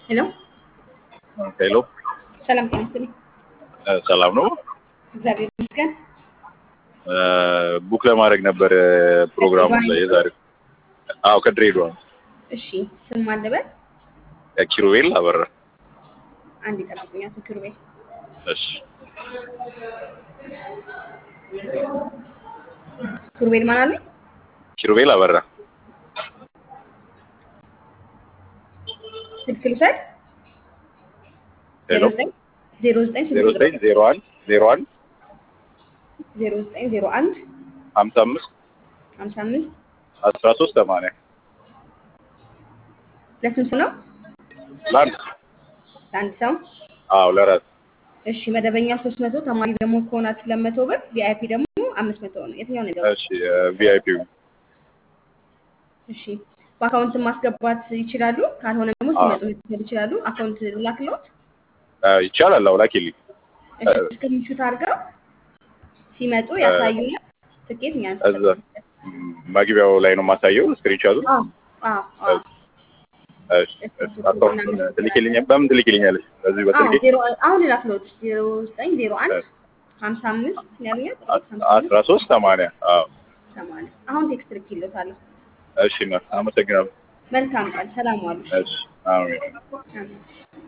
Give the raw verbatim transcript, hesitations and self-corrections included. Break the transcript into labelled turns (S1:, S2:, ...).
S1: ሄሎ
S2: ሄሎ
S1: ሰላም ጤና ይስጥልኝ።
S2: ሰላም ነው።
S1: እግዚአብሔር ይመስገን።
S2: ቡክ ለማድረግ ነበር ፕሮግራሙ ላይ የዛሬ። አዎ ከድሬዳዋ።
S1: እሺ ስም ማን ልበል?
S2: ኪሩቤል አበራ።
S1: አንድ ይጠብቁኝ አቶ ኪሩቤል።
S2: እሺ
S1: ኪሩቤል ማን አለ?
S2: ኪሩቤል አበራ።
S1: ስልክ ልውሰድ?
S2: ሄሎ
S1: ዜሮ ዘጠኝ
S2: ዜሮ ዘጠኝ ዜሮ አንድ ዜሮ አንድ
S1: ዜሮ ዘጠኝ ዜሮ አንድ
S2: ሀምሳ አምስት
S1: ሀምሳ አምስት
S2: አስራ ሶስት ሰማንያ
S1: ለስንት ሰው ነው?
S2: ለአንድ
S1: ለአንድ ሰው?
S2: አዎ ለራስ።
S1: እሺ መደበኛ ሶስት መቶ ተማሪ ደግሞ ከሆናችሁ ሁለት መቶ ብር፣ ቪአይፒ ደግሞ አምስት መቶ ነው። የትኛው ነው?
S2: እሺ ቪአይፒ።
S1: እሺ በአካውንት ማስገባት ይችላሉ። ካልሆነ ደግሞ ሲመጡ መክፈል ይችላሉ። አካውንት ላክሎት
S2: ይቻላል። አዎ ላኪልኝ።
S1: እሺ ስክሪንሾት አድርገው ሲመጡ ያሳዩኛል። ትኬት እኛ
S2: እዛ መግቢያው ላይ ነው የማሳየው ስክሪንሾቱ።
S1: አዎ አዎ አዎ
S2: እሺ አካውንት ትልኪልኛለሽ? በምን ትልኪልኛለሽ? በዚህ በስልኬ?
S1: ዜሮ አሁን ላክሎት ዜሮ ዘጠኝ ዜሮ አንድ ሀምሳ አምስት ያሉኛል
S2: አስራ ሶስት ሰማንያ አዎ
S1: ሰማንያ አሁን ቴክስት ልኬልዎታለሁ።
S2: እሺ ነው። አመሰግናለሁ።
S1: መልካም ቀን። ሰላም ዋሉ።
S2: እሺ አሜን።
S1: አሜን።